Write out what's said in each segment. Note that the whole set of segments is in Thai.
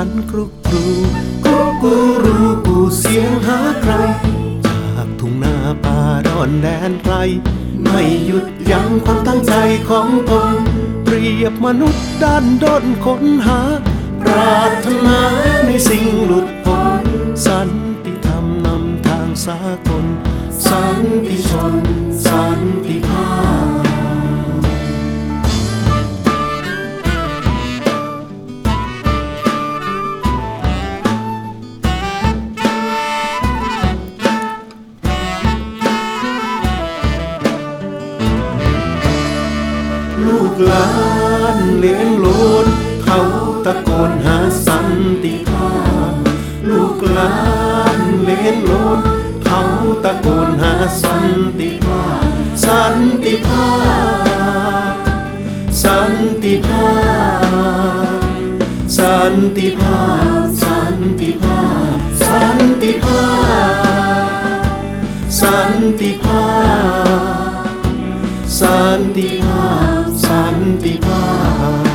นกรุกกรูกรุกกูรูกูเสียงหาใครจากทุ่งนาป่าดอนแดนไกลไม่หยุดยั้งความตั้งใจของตนเปรียบมนุษย์ด้านด้นค้นหาปรารถนาในสิ่งหลุดพ้นสันติธรรมนำทางสากลสันติชนสันติภาพลูกหลานเลี้ยงโลนเขาตะโกนหาสันติภาพลูกหลานเลี้ยงโลนเขาตะโกนหาสันติภาพสันติภาพสันติภาพสันติภาพสันติภาพสันติภาพสันติภาพสันติภาพสันติภาพ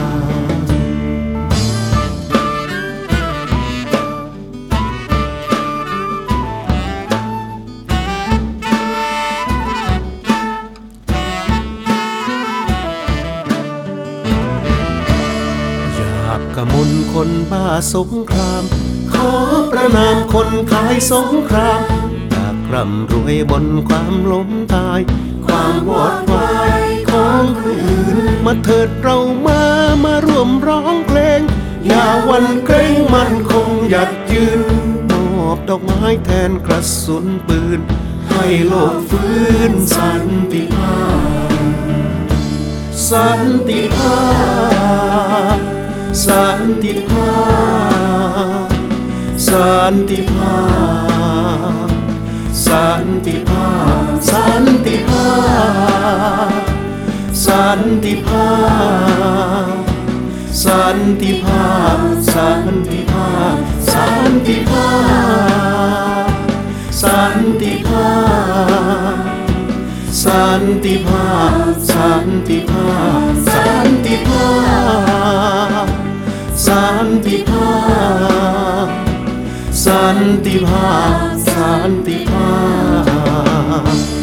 อยากกมลคนบ้าสงครามขอประนามคนขายสงครามอยากร่ำรวยบนความล้มตายความวอดวายของผู้อื่นมาเถิดเรามาร่วมร้องเพลงอย่าหวั่นเกรงมั่นคงหยัดยืนมอบดอกไม้แทนกระสุนปืนให้โลกฟื้นสันติภาพสันติภาพสันติภาพสันติภาพสันติภาพสันติภาพสันติภาพสันติภาพสันติภาพสันติภาพสันติภาพสันติภาพสันติภาพสันติภาพสันติภาพสันติภาพสันติภาพ